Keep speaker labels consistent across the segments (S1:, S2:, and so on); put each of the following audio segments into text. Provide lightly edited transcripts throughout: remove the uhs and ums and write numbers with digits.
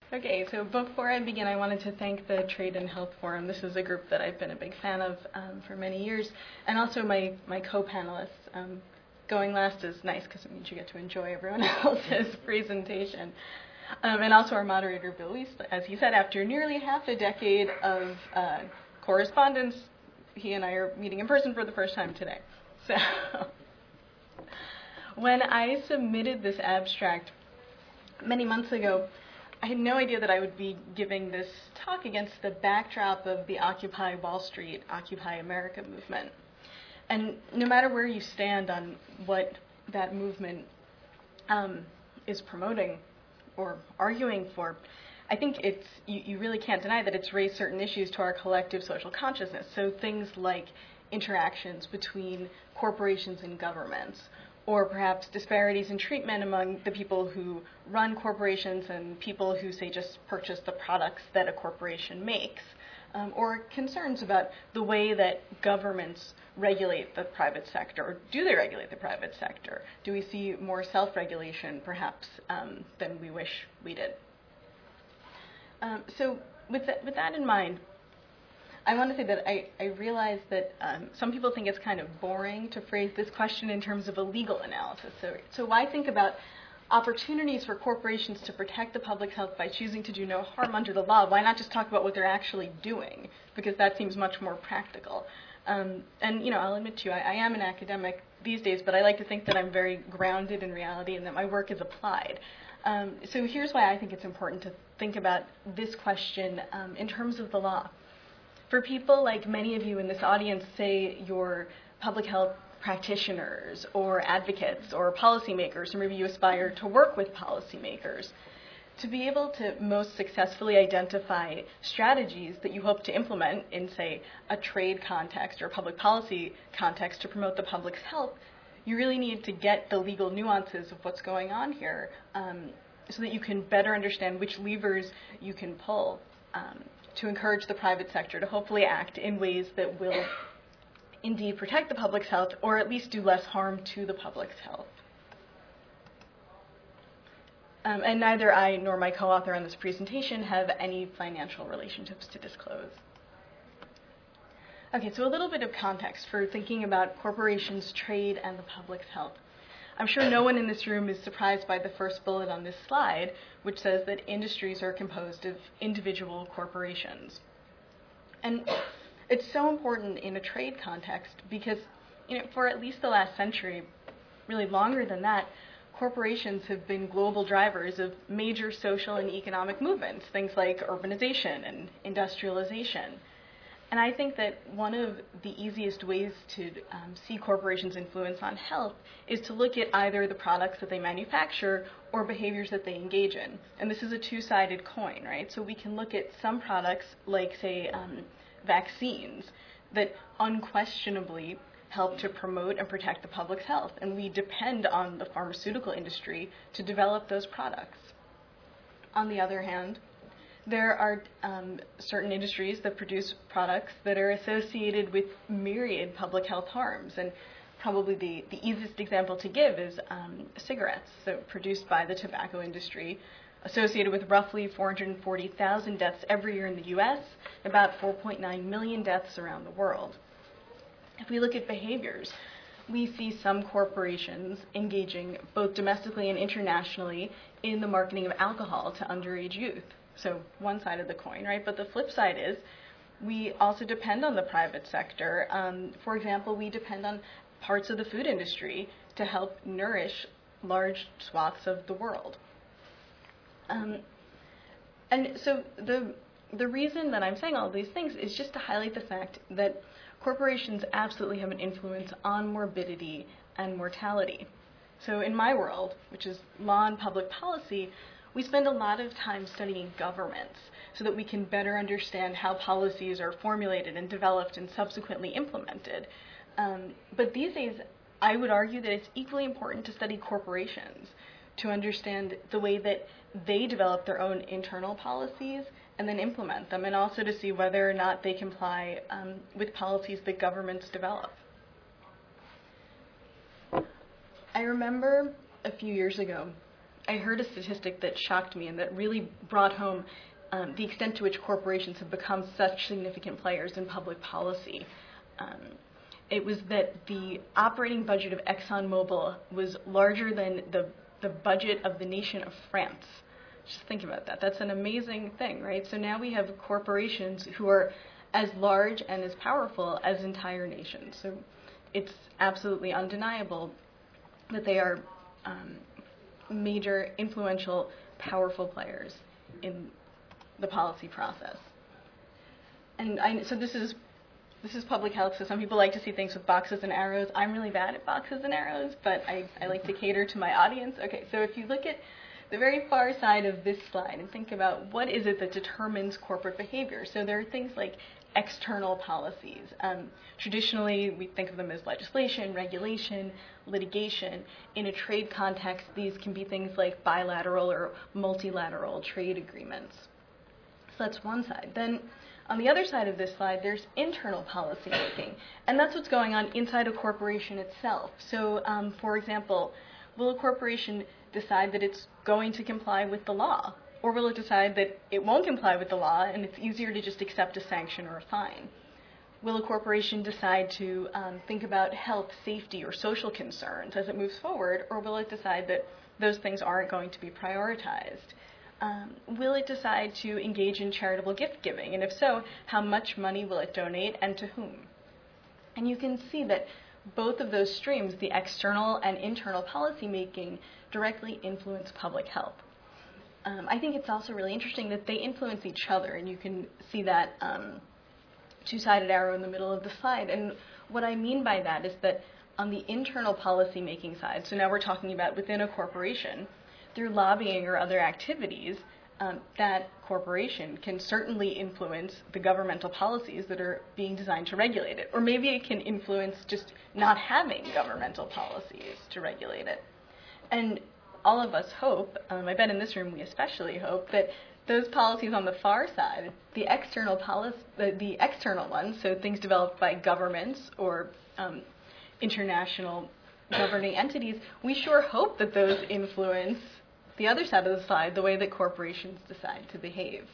S1: Okay, so before I begin, I wanted to thank the Trade and Health Forum. This is a group that I've been a big fan of for many years, and also my co-panelists. Going last is nice because it means you get to enjoy everyone else's presentation. And also our moderator, Bill Weiss, as he said, after nearly half a decade of correspondence, he and I are meeting in person for the first time today. So when I submitted this abstract many months ago, I had no idea that I would be giving this talk against the backdrop of the Occupy Wall Street, Occupy America movement. And no matter where you stand on what that movement is promoting or arguing for, I think you really can't deny that it's raised certain issues to our collective social consciousness. So things like interactions between corporations and governments, or perhaps disparities in treatment among the people who run corporations and people who, say, just purchase the products that a corporation makes, or concerns about the way that governments regulate the private sector, or do they regulate the private sector? Do we see more self-regulation, perhaps, than we wish we did? So with that in mind, I want to say that I realize that some people think it's kind of boring to phrase this question in terms of a legal analysis. So why think about opportunities for corporations to protect the public health by choosing to do no harm under the law? Why not just talk about what they're actually doing? Because that seems much more practical. And I'll admit to you, I am an academic these days, but I like to think that I'm very grounded in reality and that my work is applied. So here's why I think it's important to think about this question in terms of the law. For people like many of you in this audience, say you're public health practitioners or advocates or policymakers, or maybe you aspire to work with policymakers, to be able to most successfully identify strategies that you hope to implement in, say, a trade context or a public policy context to promote the public's health, you really need to get the legal nuances of what's going on here so that you can better understand which levers you can pull to encourage the private sector to hopefully act in ways that will indeed protect the public's health, or at least do less harm to the public's health. And neither I nor my co-author on this presentation have any financial relationships to disclose. Okay, so a little bit of context for thinking about corporations, trade, and the public's health. I'm sure no one in this room is surprised by the first bullet on this slide, which says that industries are composed of individual corporations. And it's so important in a trade context because, for at least the last century, really longer than that, corporations have been global drivers of major social and economic movements, things like urbanization and industrialization. And I think that one of the easiest ways to see corporations' influence on health is to look at either the products that they manufacture or behaviors that they engage in. And this is a two-sided coin, right? So we can look at some products like, say, vaccines that unquestionably help to promote and protect the public's health. And we depend on the pharmaceutical industry to develop those products. On the other hand, there are certain industries that produce products that are associated with myriad public health harms. And probably the easiest example to give is cigarettes, so produced by the tobacco industry, associated with roughly 440,000 deaths every year in the US, about 4.9 million deaths around the world. If we look at behaviors, we see some corporations engaging both domestically and internationally in the marketing of alcohol to underage youth. So one side of the coin, right? But the flip side is we also depend on the private sector. For example, we depend on parts of the food industry to help nourish large swaths of the world. And so the reason that I'm saying all of these things is just to highlight the fact that corporations absolutely have an influence on morbidity and mortality. So in my world, which is law and public policy, we spend a lot of time studying governments so that we can better understand how policies are formulated and developed and subsequently implemented. But these days, I would argue that it's equally important to study corporations to understand the way that they develop their own internal policies and then implement them, and also to see whether or not they comply with policies that governments develop. I remember a few years ago I heard a statistic that shocked me and that really brought home the extent to which corporations have become such significant players in public policy. It was that the operating budget of ExxonMobil was larger than the budget of the nation of France. Just think about that. That's an amazing thing, right? So now we have corporations who are as large and as powerful as entire nations. So it's absolutely undeniable that they are major, influential, powerful players in the policy process. And so this is public health, so some people like to see things with boxes and arrows. I'm really bad at boxes and arrows, but I like to cater to my audience. Okay, so if you look at the very far side of this slide and think about what is it that determines corporate behavior. So there are things like external policies. Traditionally, we think of them as legislation, regulation, litigation. In a trade context, these can be things like bilateral or multilateral trade agreements. So that's one side. Then on the other side of this slide, there's internal policy making, and that's what's going on inside a corporation itself. So, for example, will a corporation decide that it's going to comply with the law? Or will it decide that it won't comply with the law and it's easier to just accept a sanction or a fine? Will a corporation decide to think about health, safety, or social concerns as it moves forward, or will it decide that those things aren't going to be prioritized? Will it decide to engage in charitable gift giving? And if so, how much money will it donate and to whom? And you can see that both of those streams, the external and internal policy making, directly influence public health. I think it's also really interesting that they influence each other, and you can see that two-sided arrow in the middle of the slide. And what I mean by that is that on the internal policy making side, so now we're talking about within a corporation, through lobbying or other activities, that corporation can certainly influence the governmental policies that are being designed to regulate it. Or maybe it can influence just not having governmental policies to regulate it. And all of us hope, I bet in this room we especially hope, that those policies on the far side, the external ones, so things developed by governments or international governing entities, we sure hope that those influence the other side of the slide, the way that corporations decide to behave.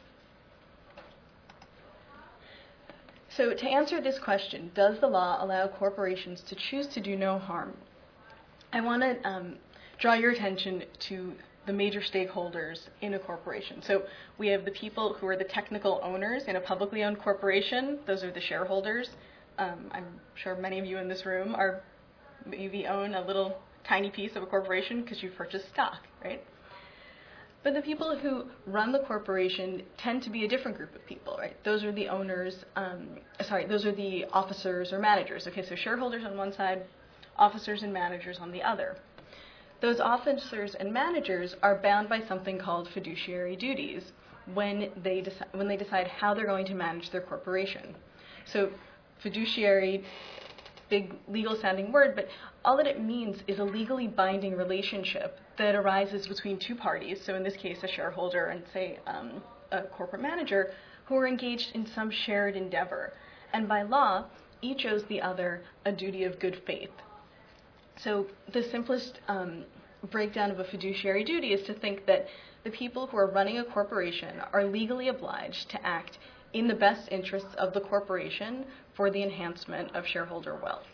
S1: So to answer this question, does the law allow corporations to choose to do no harm? I want to draw your attention to the major stakeholders in a corporation. So we have the people who are the technical owners in a publicly owned corporation. Those are the shareholders. I'm sure many of you in this room maybe own a little tiny piece of a corporation because you've purchased stock, right? But the people who run the corporation tend to be a different group of people, right? Those are the owners, those are the officers or managers. Okay, so shareholders on one side, officers and managers on the other. Those officers and managers are bound by something called fiduciary duties when they decide how they're going to manage their corporation. So fiduciary, big legal sounding word, but all that it means is a legally binding relationship that arises between two parties, so in this case a shareholder and say a corporate manager, who are engaged in some shared endeavor. And by law, each owes the other a duty of good faith. So the simplest breakdown of a fiduciary duty is to think that the people who are running a corporation are legally obliged to act in the best interests of the corporation for the enhancement of shareholder wealth.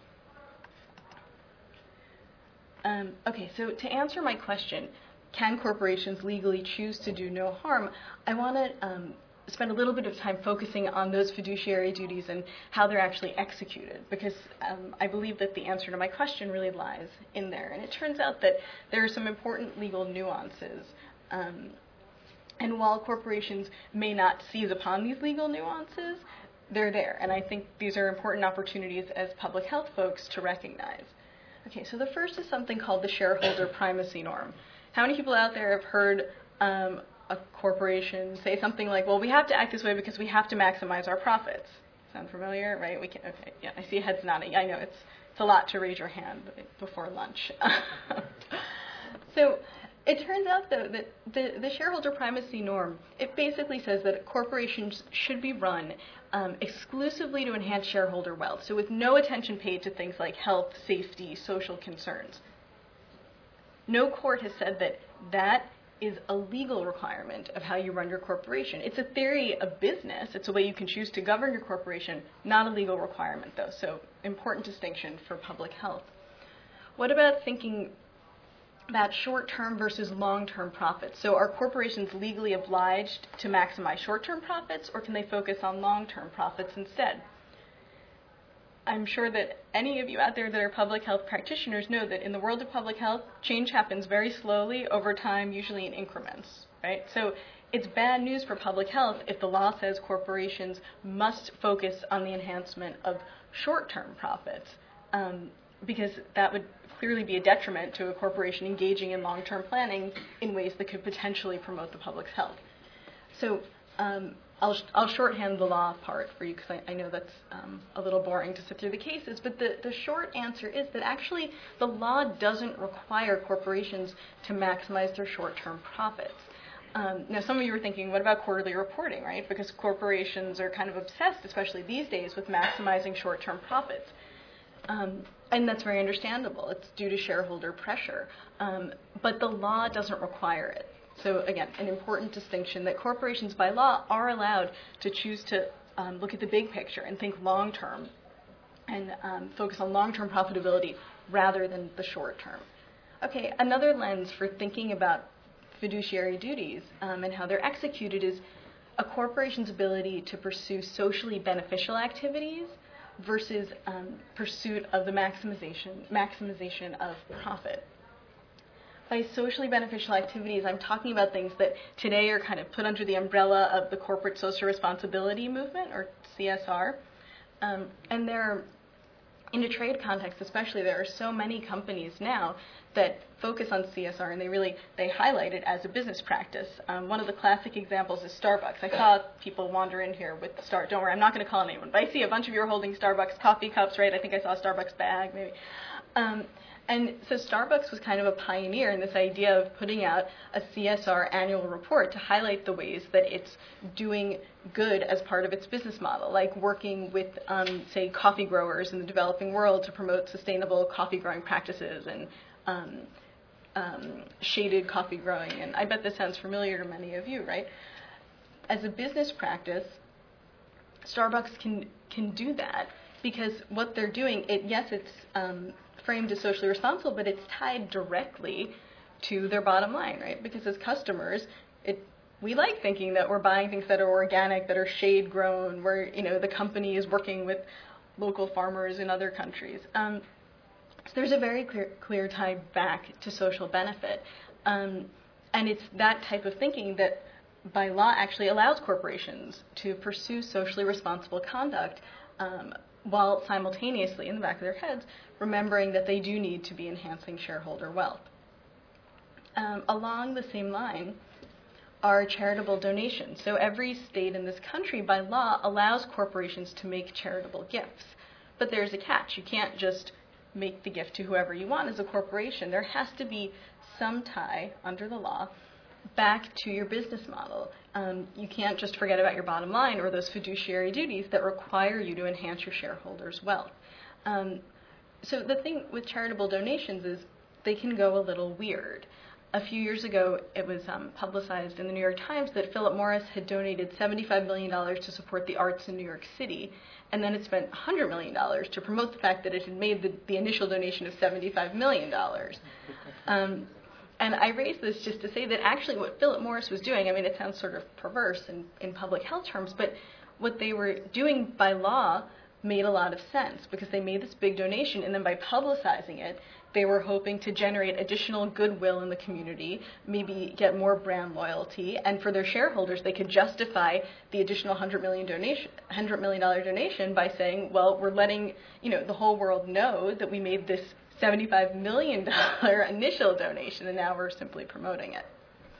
S1: Okay, so to answer my question, can corporations legally choose to do no harm, I want to spend a little bit of time focusing on those fiduciary duties and how they're actually executed, because I believe that the answer to my question really lies in there. And it turns out that there are some important legal nuances. And while corporations may not seize upon these legal nuances, they're there. And I think these are important opportunities as public health folks to recognize. Okay, so the first is something called the shareholder primacy norm. How many people out there have heard a corporation say something like, well, we have to act this way because we have to maximize our profits? Sound familiar, right? We can. Okay, yeah, I see heads nodding. I know it's a lot to raise your hand before lunch. So it turns out, though, that the shareholder primacy norm, it basically says that corporations should be run exclusively to enhance shareholder wealth, so with no attention paid to things like health, safety, social concerns. No court has said that that is a legal requirement of how you run your corporation. It's a theory of business. It's a way you can choose to govern your corporation, not a legal requirement, though. So important distinction for public health. What about thinking about short-term versus long-term profits? So are corporations legally obliged to maximize short-term profits, or can they focus on long-term profits instead? I'm sure that any of you out there that are public health practitioners know that in the world of public health, change happens very slowly over time, usually in increments, right? So it's bad news for public health if the law says corporations must focus on the enhancement of short-term profits, because that would clearly be a detriment to a corporation engaging in long-term planning in ways that could potentially promote the public's health. So I'll shorthand the law part for you because I know that's a little boring to sit through the cases, but the short answer is that actually the law doesn't require corporations to maximize their short-term profits. Now, some of you are thinking, what about quarterly reporting, right? Because corporations are kind of obsessed, especially these days, with maximizing short-term profits. And that's very understandable. It's due to shareholder pressure. But the law doesn't require it. So again, an important distinction that corporations by law are allowed to choose to look at the big picture and think long-term and focus on long-term profitability rather than the short term. Okay, another lens for thinking about fiduciary duties and how they're executed is a corporation's ability to pursue socially beneficial activities versus pursuit of the maximization of profit. By socially beneficial activities, I'm talking about things that today are kind of put under the umbrella of the corporate social responsibility movement, or CSR. And there, in a trade context especially, there are so many companies now that focus on CSR, and they highlight it as a business practice. One of the classic examples is Starbucks. I saw people wander in here with don't worry, I'm not going to call anyone, but I see a bunch of you are holding Starbucks coffee cups, right? I think I saw a Starbucks bag, maybe. And so Starbucks was kind of a pioneer in this idea of putting out a CSR annual report to highlight the ways that it's doing good as part of its business model, like working with, say, coffee growers in the developing world to promote sustainable coffee growing practices and shaded coffee growing. And I bet this sounds familiar to many of you, right? As a business practice, Starbucks can do that because what they're doing, it's framed as socially responsible, but it's tied directly to their bottom line, right? Because as customers, we like thinking that we're buying things that are organic, that are shade grown, where the company is working with local farmers in other countries. So there's a very clear tie back to social benefit, and it's that type of thinking that by law actually allows corporations to pursue socially responsible conduct while simultaneously, in the back of their heads, remembering that they do need to be enhancing shareholder wealth. Along the same line are charitable donations. So every state in this country, by law, allows corporations to make charitable gifts. But there's a catch. You can't just make the gift to whoever you want as a corporation. There has to be some tie, under the law, back to your business model. You can't just forget about your bottom line or those fiduciary duties that require you to enhance your shareholders' wealth. So the thing with charitable donations is they can go a little weird. A few years ago, it was publicized in the New York Times that Philip Morris had donated $75 million to support the arts in New York City, and then it spent $100 million to promote the fact that it had made the initial donation of $75 million. And I raise this just to say that actually what Philip Morris was doing, I mean, it sounds sort of perverse in public health terms, but what they were doing by law made a lot of sense because they made this big donation, and then by publicizing it, they were hoping to generate additional goodwill in the community, maybe get more brand loyalty, and for their shareholders, they could justify the additional $100 million donation by saying, well, we're letting the whole world know that we made this $75 million initial donation, and now we're simply promoting it.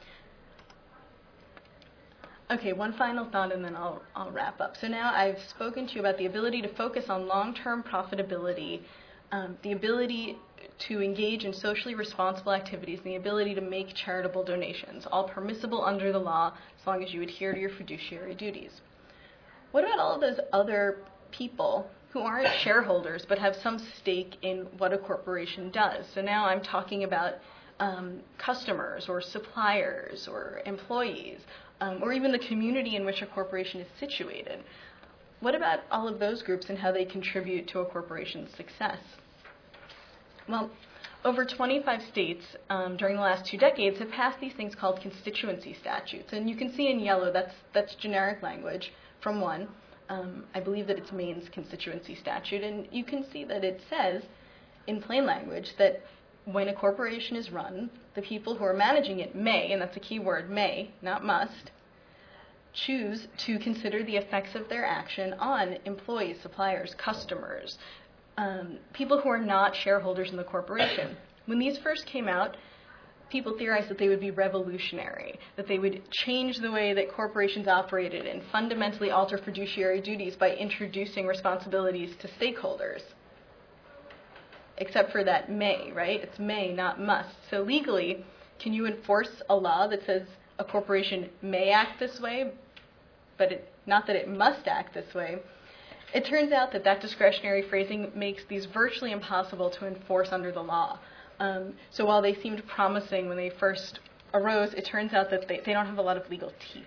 S1: Okay, one final thought, and then I'll wrap up. So now I've spoken to you about the ability to focus on long-term profitability, the ability to engage in socially responsible activities, and the ability to make charitable donations, all permissible under the law as long as you adhere to your fiduciary duties. What about all of those other people who aren't shareholders but have some stake in what a corporation does? So now I'm talking about customers or suppliers or employees, or even the community in which a corporation is situated? What about all of those groups and how they contribute to a corporation's success? Well, over 25 states during the last 2 decades have passed these things called constituency statutes. And you can see in yellow that's generic language from one. I believe that it's Maine's constituency statute. And you can see that it says in plain language that when a corporation is run, the people who are managing it may, and that's a key word, may, not must, choose to consider the effects of their action on employees, suppliers, customers, people who are not shareholders in the corporation. When these first came out, people theorized that they would be revolutionary, that they would change the way that corporations operated and fundamentally alter fiduciary duties by introducing responsibilities to stakeholders. Except for that may, right? It's may, not must. So legally, can you enforce a law that says a corporation may act this way, but not that it must act this way? It turns out that discretionary phrasing makes these virtually impossible to enforce under the law. So while they seemed promising when they first arose, it turns out that they don't have a lot of legal teeth.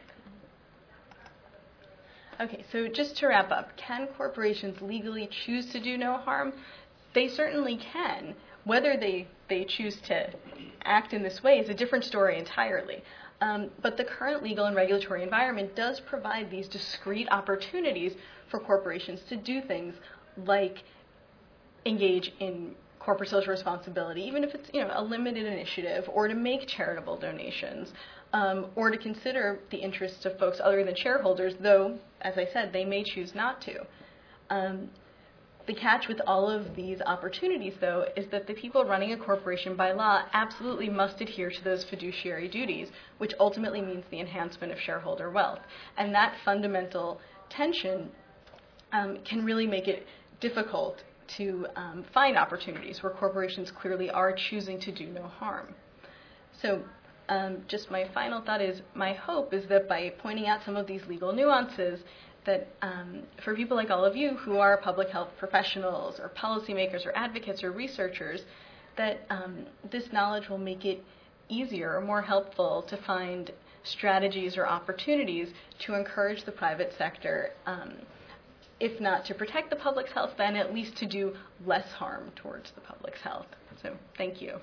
S1: Okay, so just to wrap up, can corporations legally choose to do no harm? They certainly can. Whether they choose to act in this way is a different story entirely. But the current legal and regulatory environment does provide these discrete opportunities for corporations to do things like engage in corporate social responsibility, even if it's a limited initiative, or to make charitable donations, or to consider the interests of folks other than shareholders, though, as I said, they may choose not to. The catch with all of these opportunities, though, is that the people running a corporation by law absolutely must adhere to those fiduciary duties, which ultimately means the enhancement of shareholder wealth. And that fundamental tension can really make it difficult to find opportunities where corporations clearly are choosing to do no harm. So just my final thought is, my hope is that by pointing out some of these legal nuances, that for people like all of you who are public health professionals or policymakers or advocates or researchers, that this knowledge will make it easier or more helpful to find strategies or opportunities to encourage the private sector, if not to protect the public's health, then at least to do less harm towards the public's health. So thank you.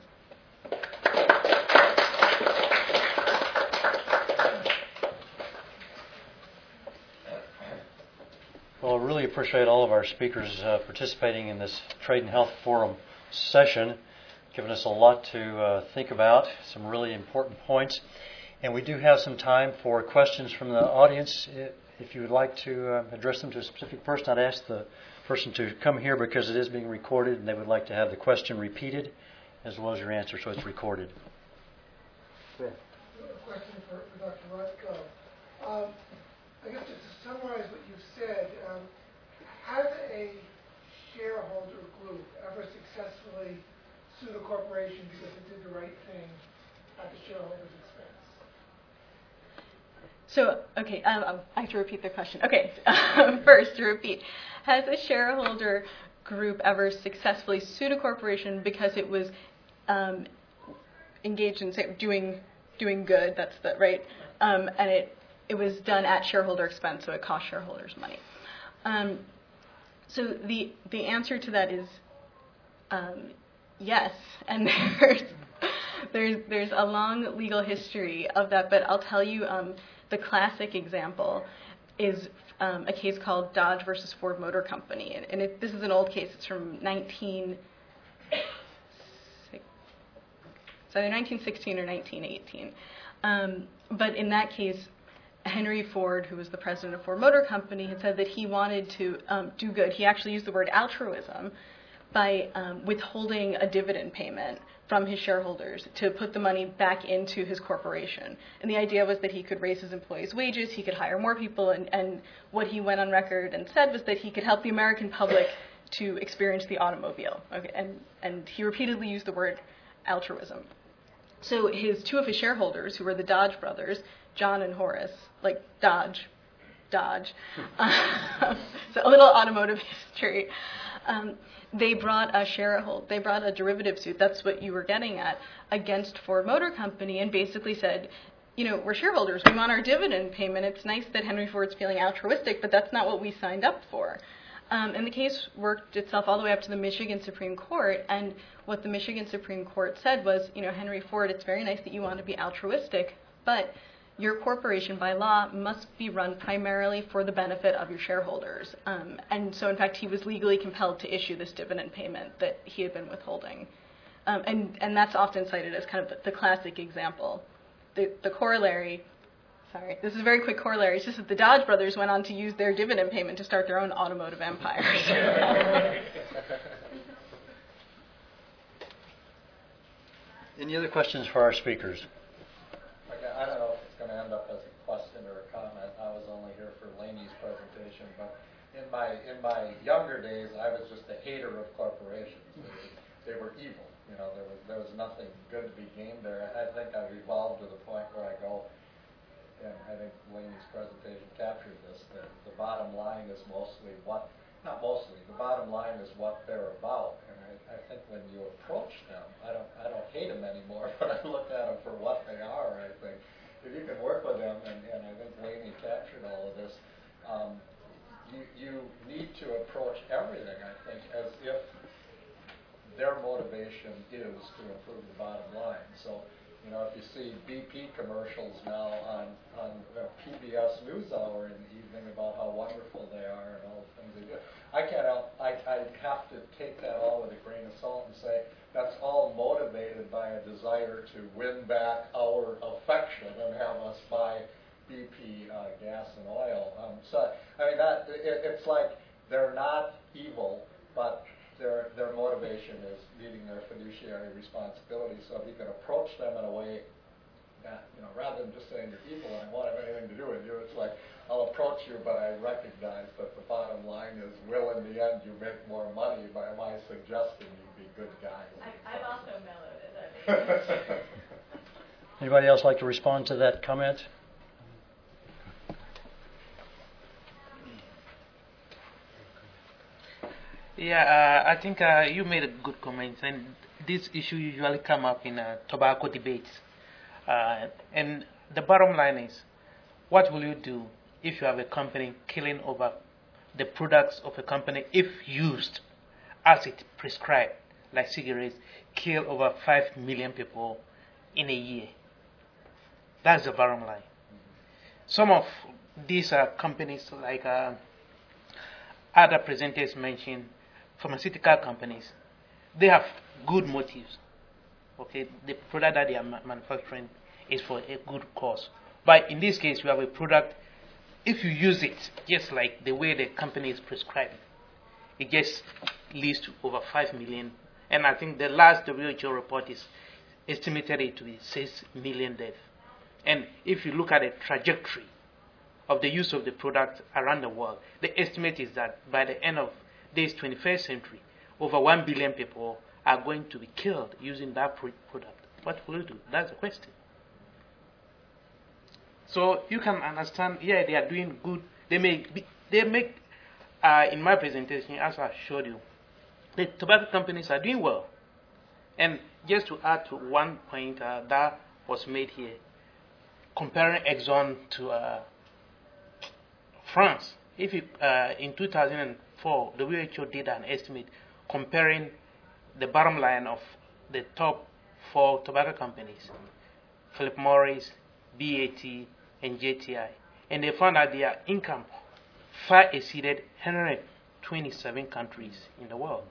S2: Well, I really appreciate all of our speakers participating in this Trade and Health Forum session, giving us a lot to think about, some really important points. And we do have some time for questions from the audience. If you would like to address them to a specific person, I'd ask the person to come here because it is being recorded and they would like to have the question repeated as well as your answer, so it's recorded. Go ahead.
S3: A question for Dr. Rothko. I guess just to summarize what you've said, has a shareholder group ever successfully sued a corporation because it did the right thing at the shareholder's expense?
S1: So, okay, I have to repeat the question. Okay, first to repeat, has a shareholder group ever successfully sued a corporation because it was engaged in doing good? That's the right, and it was done at shareholder expense, so it cost shareholders money. So the answer to that is yes, and there's a long legal history of that, but I'll tell you the classic example is a case called Dodge versus Ford Motor Company, and this is an old case. It's from 1916 or 1918. But in that case, Henry Ford, who was the president of Ford Motor Company, had said that he wanted to do good. He actually used the word altruism by withholding a dividend payment from his shareholders to put the money back into his corporation. And the idea was that he could raise his employees' wages, he could hire more people, and what he went on record and said was that he could help the American public to experience the automobile. Okay, and he repeatedly used the word altruism. So two of his shareholders, who were the Dodge brothers, John and Horace, like Dodge, Dodge. So a little automotive history. They brought a derivative suit, that's what you were getting at, against Ford Motor Company and basically said, we're shareholders, we want our dividend payment. It's nice that Henry Ford's feeling altruistic, but that's not what we signed up for. And the case worked itself all the way up to the Michigan Supreme Court, and what the Michigan Supreme Court said was, Henry Ford, it's very nice that you want to be altruistic, but your corporation by law must be run primarily for the benefit of your shareholders. And so in fact, he was legally compelled to issue this dividend payment that he had been withholding. And that's often cited as kind of the classic example. The corollary, sorry, this is a very quick corollary, it's just that the Dodge brothers went on to use their dividend payment to start their own automotive empires.
S2: Any other questions for our speakers?
S4: I don't know if it's going to end up as a question or a comment. I was only here for Laney's presentation, but in my younger days, I was just a hater of corporations. They were evil. There was nothing good to be gained there. I think I've evolved to the point where I go, and I think Laney's presentation captured this, that the bottom line is the bottom line is what they're about. And I think when you approach them, I don't hate them anymore, but I look at them for what they are. I think if you can work with them, and I think Laney captured all of this, you need to approach everything, I think, as if their motivation is to improve the bottom line. So, if you see BP commercials now on PBS NewsHour in the evening about how wonderful they are and all the things they do, I can't help. I have to take that all with a grain of salt and say that's all motivated by a desire to win back our affection and have us buy BP gas and oil. So I mean it's like they're not evil, but their motivation is meeting their fiduciary responsibility. So if you can approach them in a way that, rather than just saying you're evil and I won't have anything to do with you, it's like, I'll approach you, but I recognize that the bottom line is, will in the end you make more money by my suggesting you be good guys.
S1: I've also mellowed it.
S2: Anybody else like to respond to that comment?
S5: Yeah, I think you made a good comment, and this issue usually come up in tobacco debates. And the bottom line is, what will you do if you have a company killing over the products of a company, if used as it prescribed, like cigarettes, kill over 5 million people in a year? That's the bottom line. Some of these companies, like other presenters mentioned, pharmaceutical companies, they have good motives. Okay, the product that they are manufacturing is for a good cause. But in this case, we have a product, if you use it just like the way the company is prescribing, it just leads to over 5 million. And I think the last WHO report is estimated it to be 6 million deaths. And if you look at the trajectory of the use of the product around the world, the estimate is that by the end of this 21st century, over 1 billion people are going to be killed using that product. What will you do? That's the question. So you can understand, yeah, they are doing good. They make, in my presentation, as I showed you, the tobacco companies are doing well. And just to add to one point that was made here, comparing Exxon to France. If you, in 2004, the WHO did an estimate comparing the bottom line of the top 4 tobacco companies, Philip Morris, BAT, and JTI. And they found that their income far exceeded 127 countries in the world.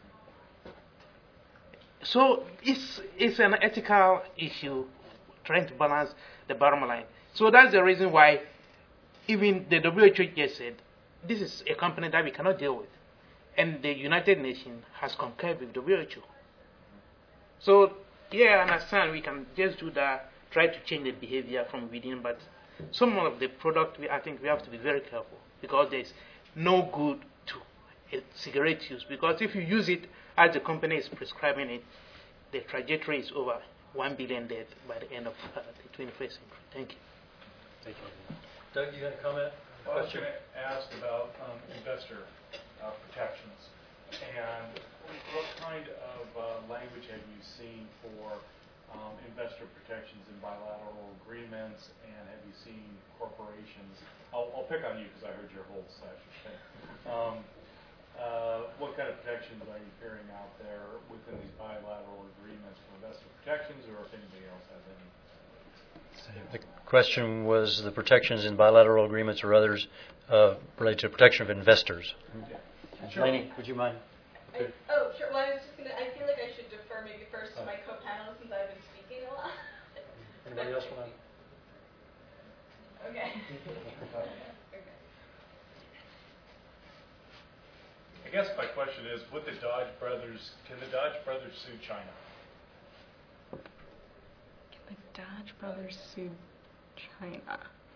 S5: So it's an ethical issue, trying to balance the bottom line. So that's the reason why even the WHO just said, this is a company that we cannot deal with. And the United Nations has concurred with the WHO. So, yeah, I understand we can just do that, try to change the behavior from within, but some of the product, I think we have to be very careful, because there's no good to cigarette use. Because if you use it as the company is prescribing it, the trajectory is over 1 billion deaths by the end of the 21st century. Thank you.
S2: Thank you. Doug, you had a comment?
S6: Well, I was going to ask about investor protections. And what kind of language have you seen for investor protections in bilateral agreements, and have you seen corporations? I'll pick on you because I heard your whole session. What kind of protections are you hearing out there within these bilateral agreements for investor protections, or if anybody else has any?
S2: The question was the protections in bilateral agreements or others related to protection of investors.
S6: Yeah. Sure.
S2: Lainey, would you mind?
S1: Sure. Well, I was just going to, I feel like I should defer maybe first to my co-panelists since I've been speaking a lot.
S2: Anybody else want to?
S1: Okay.
S6: I guess my question is, with the Dodge brothers, can the Dodge brothers sue China?
S1: Can the Dodge brothers sue China?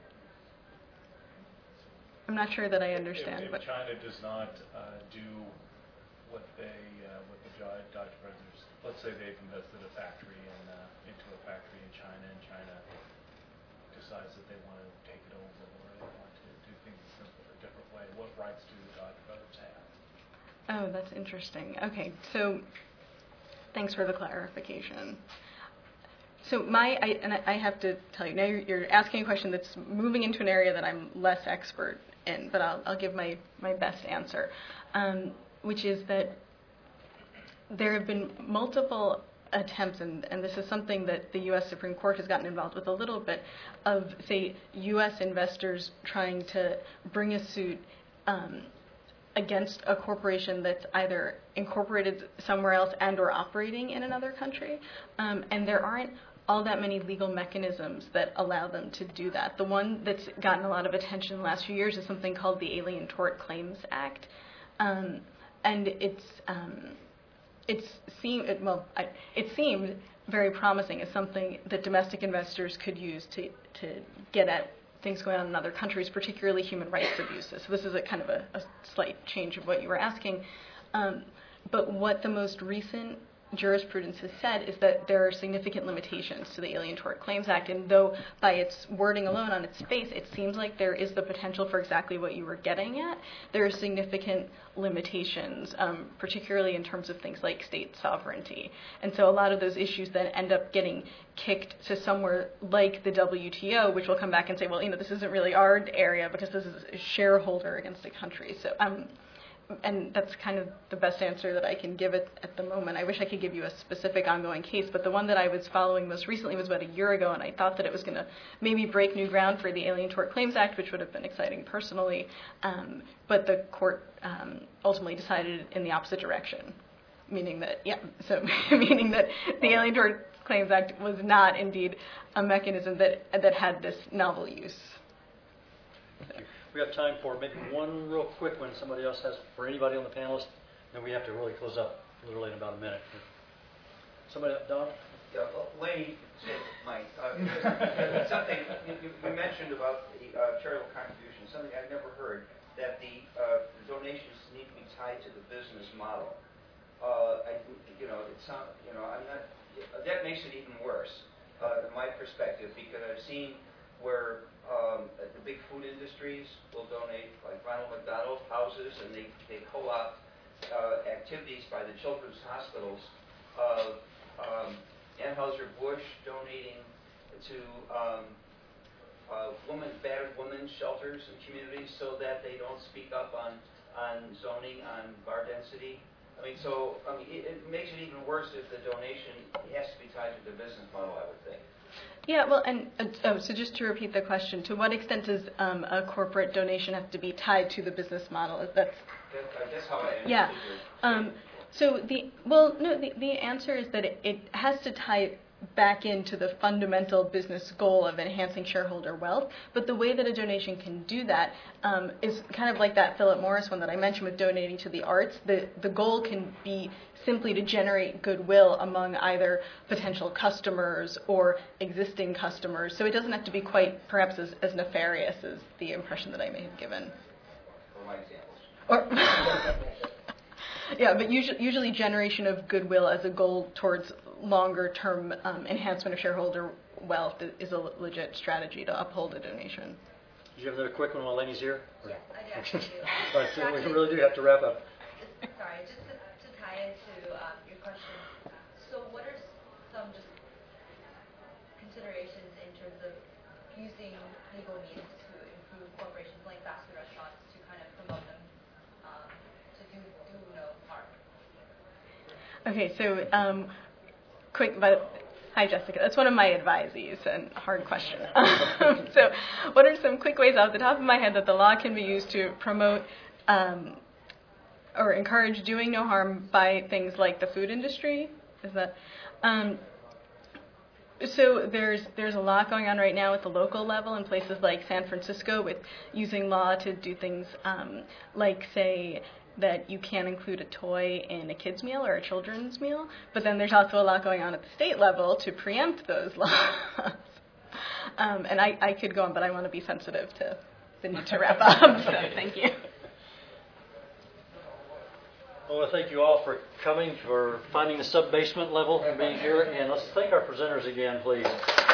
S1: I'm not sure that I understand.
S6: If China does not do what the Dodge brothers, let's say they've invested into a factory in China, and China decides that they want to take it over, or they want to do things a different way, what rights do the Dodge brothers have?
S1: Oh, that's interesting. Okay, so thanks for the clarification. So I have to tell you, now you're asking a question that's moving into an area that I'm less expert in, but I'll give my best answer, which is that there have been multiple attempts, and this is something that the U.S. Supreme Court has gotten involved with a little bit, of, say, U.S. investors trying to bring a suit against a corporation that's either incorporated somewhere else and or operating in another country. And there aren't all that many legal mechanisms that allow them to do that. The one that's gotten a lot of attention in the last few years is something called the Alien Tort Claims Act. And it seemed very promising as something that domestic investors could use to get at things going on in other countries, particularly human rights abuses. So this is a kind of a slight change of what you were asking. But what the most recent jurisprudence has said is that there are significant limitations to the Alien Tort Claims Act, and though by its wording alone on its face, it seems like there is the potential for exactly what you were getting at, there are significant limitations, particularly in terms of things like state sovereignty. And so a lot of those issues then end up getting kicked to somewhere like the WTO, which will come back and say, well, this isn't really our area because this is a shareholder against a country. So and that's kind of the best answer that I can give it at the moment. I wish I could give you a specific ongoing case, but the one that I was following most recently was about a year ago, and I thought that it was going to maybe break new ground for the Alien Tort Claims Act, which would have been exciting personally, but the court ultimately decided in the opposite direction, meaning that the Alien Tort Claims Act was not indeed a mechanism that had this novel use.
S2: Thank you. We have time for maybe one real quick one somebody else has for anybody on the panelists. Then we have to really close up literally in about a minute. Somebody, Don?
S7: Yeah, well, Lainey said, Mike, something you mentioned about the charitable contribution, something I've never heard, that the donations need to be tied to the business model. That makes it even worse, in my perspective, because I've seen where the big food industries will donate, like Ronald McDonald houses, and they co-opt activities by the children's hospitals. Anheuser-Busch donating to battered women's shelters and communities so that they don't speak up on zoning, on bar density. It makes it even worse if the donation has to be tied to the business model, I would think.
S1: Yeah, well, and so just to repeat the question, to what extent does a corporate donation have to be tied to the business model? That's
S7: how I understood
S1: yeah.
S7: your
S1: The answer is that it has to tie back into the fundamental business goal of enhancing shareholder wealth. But the way that a donation can do that is kind of like that Philip Morris one that I mentioned with donating to the arts. The goal can be simply to generate goodwill among either potential customers or existing customers. So it doesn't have to be quite perhaps as nefarious as the impression that I may have given.
S7: For my examples.
S1: Yeah, but usually generation of goodwill as a goal towards longer-term enhancement of shareholder wealth is a legit strategy to uphold a donation.
S2: Did you have another quick one while Lainey's here?
S8: Yes, I do actually do.
S2: But we really do have to wrap up.
S8: Sorry, just to tie into your question. So what are some just considerations in terms of using legal means to improve corporations like fast food restaurants to kind of promote them to do no harm?
S1: Okay, so quick, but hi Jessica. That's one of my advisees and a hard question. So, what are some quick ways off the top of my head that the law can be used to promote or encourage doing no harm by things like the food industry? Is that so? There's a lot going on right now at the local level in places like San Francisco with using law to do things like say that you can't include a toy in a kid's meal or a children's meal, but then there's also a lot going on at the state level to preempt those laws. And I could go on, but I want to be sensitive to the need to wrap up, so thank you.
S2: I want to thank you all for coming, for finding the sub-basement level and being here, and let's thank our presenters again, please.